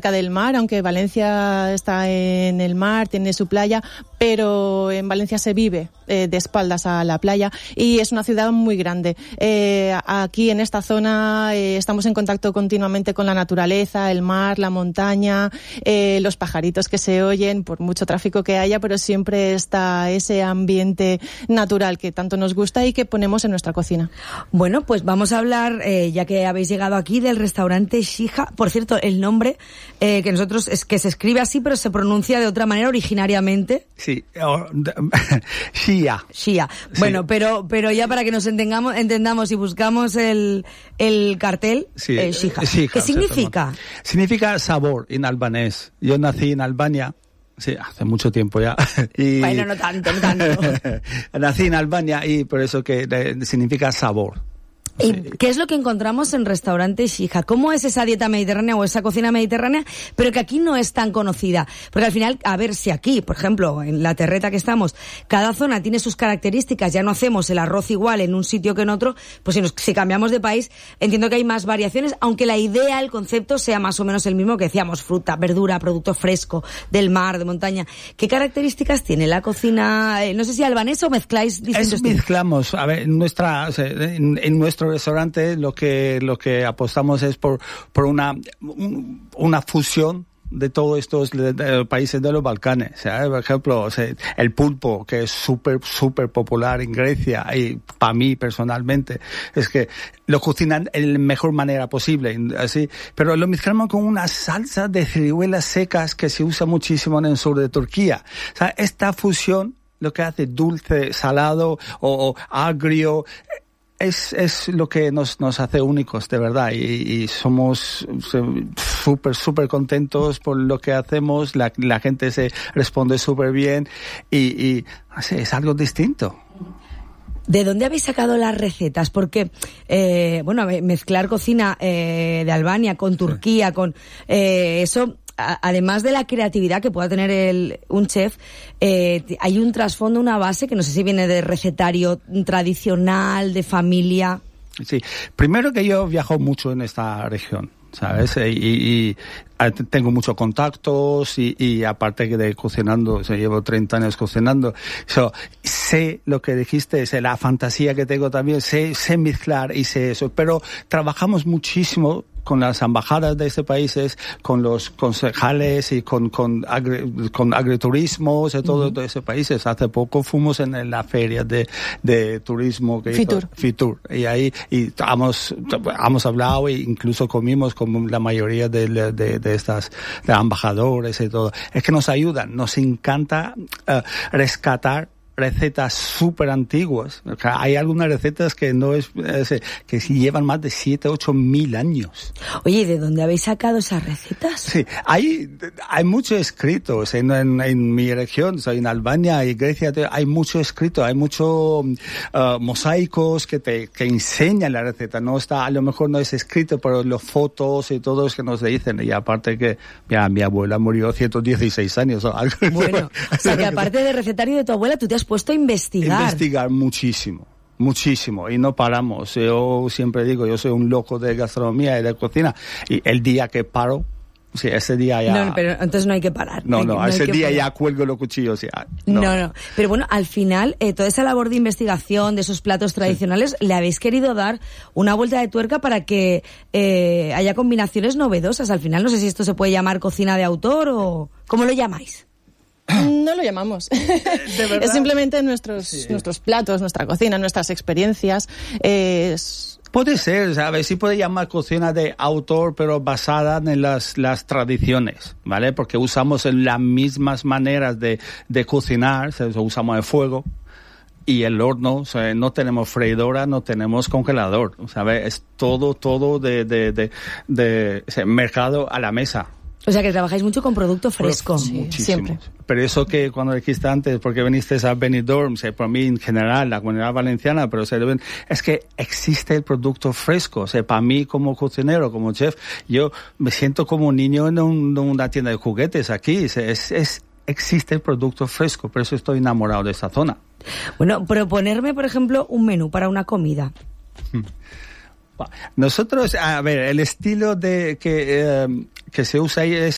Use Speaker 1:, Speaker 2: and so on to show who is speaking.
Speaker 1: cerca del mar, aunque Valencia está en el mar, tiene su playa, pero en Valencia se vive de espaldas a la playa y es una ciudad muy grande. Aquí en esta zona estamos en contacto continuamente con la naturaleza, el mar, la montaña, los pajaritos que se oyen, por mucho tráfico que haya, pero siempre está ese ambiente natural que tanto nos gusta y que ponemos en nuestra cocina.
Speaker 2: Bueno, pues vamos a hablar, ya que habéis llegado aquí, del restaurante Shija. Por cierto, el nombre que nosotros es que se escribe así, pero se pronuncia de otra manera originariamente.
Speaker 3: Sí, Shia.
Speaker 2: Bueno,
Speaker 3: Sí.
Speaker 2: pero ya para que nos entendamos y buscamos el cartel,
Speaker 3: Sí,
Speaker 2: Shija.
Speaker 3: Shija,
Speaker 2: ¿Qué significa?
Speaker 3: Significa sabor en albanés. Yo nací en Albania. Sí, hace mucho tiempo ya. Y
Speaker 2: Bueno, no tanto.
Speaker 3: nací en Albania y por eso que significa sabor.
Speaker 2: ¿Y
Speaker 3: Sí.
Speaker 2: qué es lo que encontramos en restaurante Shija? ¿Cómo es esa dieta mediterránea o esa cocina mediterránea, pero que aquí no es tan conocida? Porque al final, a ver si aquí, por ejemplo, en la terreta que estamos, cada zona tiene sus características, ya no hacemos el arroz igual en un sitio que en otro, pues si cambiamos de país, entiendo que hay más variaciones, aunque la idea, el concepto sea más o menos el mismo que decíamos, fruta, verdura, producto fresco, del mar, de montaña. ¿Qué características tiene la cocina, no sé si albanesa o mezcláis distintos tipos?
Speaker 3: Mezclamos, a ver, en nuestro restaurante lo que apostamos es por una fusión de todos estos países de los Balcanes. ¿Sabes? Por ejemplo, el pulpo, que es súper popular en Grecia, y para mí personalmente es que lo cocinan de la mejor manera posible, así, pero lo mezclamos con una salsa de ciruelas secas que se usa muchísimo en el sur de Turquía. O sea, esta fusión lo que hace dulce, salado o agrio, es lo que nos hace únicos, de verdad, y somos súper contentos por lo que hacemos, la gente se responde súper bien y así, es algo distinto.
Speaker 2: ¿De dónde habéis sacado las recetas? Porque, mezclar cocina de Albania con Turquía, con eso, además de la creatividad que pueda tener un chef, hay un trasfondo, una base que no sé si viene de recetario tradicional, de familia.
Speaker 3: Sí, primero que yo viajo mucho en esta región, ¿sabes? Y tengo muchos contactos y aparte que de cocinando, llevo 30 años cocinando. Sé lo que dijiste, sé la fantasía que tengo también, sé mezclar y sé eso, pero trabajamos muchísimo con las embajadas de estos países, con los concejales y con agriturismos de todos esos países. Hace poco fuimos en la feria de turismo que Fitur, y ahí hemos hablado e incluso comimos con la mayoría de estas de embajadores y todo. Es que nos ayudan, nos encanta rescatar recetas súper antiguas. Hay algunas recetas que que llevan más de 7-8 años.
Speaker 2: Oye, ¿de dónde habéis sacado esas recetas?
Speaker 3: Sí, hay muchos escritos en mi región, en Albania y Grecia, hay mucho escrito, hay muchos mosaicos que enseñan la receta. No está, a lo mejor no es escrito, pero las fotos y todo es que nos dicen. Y aparte que mi abuela murió a 116 años o algo.
Speaker 2: Bueno, o sea que aparte del recetario de tu abuela, tú te has puesto a investigar.
Speaker 3: Investigar muchísimo, y no paramos. Yo siempre digo, yo soy un loco de gastronomía y de cocina, y el día que paro, sí, ese día ya...
Speaker 2: No, pero entonces no hay que parar.
Speaker 3: Ese día ya cuelgo los cuchillos. Ya.
Speaker 2: No. Pero bueno, al final, toda esa labor de investigación de esos platos tradicionales, le habéis querido dar una vuelta de tuerca para que haya combinaciones novedosas. Al final, no sé si esto se puede llamar cocina de autor o... ¿Cómo lo llamáis?
Speaker 1: No lo llamamos. Es simplemente nuestros platos, nuestra cocina, nuestras experiencias.
Speaker 3: Puede ser, ¿sabes? Sí puede llamar cocina de autor, pero basada en las tradiciones, ¿vale? Porque usamos las mismas maneras de cocinar, usamos el fuego y el horno, o sea, no tenemos freidora, no tenemos congelador, ¿sabes? Es todo de mercado a la mesa.
Speaker 2: O sea que trabajáis mucho con producto fresco.
Speaker 1: Sí,
Speaker 3: muchísimo.
Speaker 1: Siempre.
Speaker 3: Pero eso que cuando dijiste antes, porque viniste a Benidorm, por mí en general, la Comunidad Valenciana, pero es que existe el producto fresco. Para mí como cocinero, como chef, yo me siento como un niño en una tienda de juguetes aquí. Existe el producto fresco, por eso estoy enamorado de esta zona.
Speaker 2: Bueno, proponerme, por ejemplo, un menú para una comida.
Speaker 3: Nosotros, a ver, el estilo que se usa ahí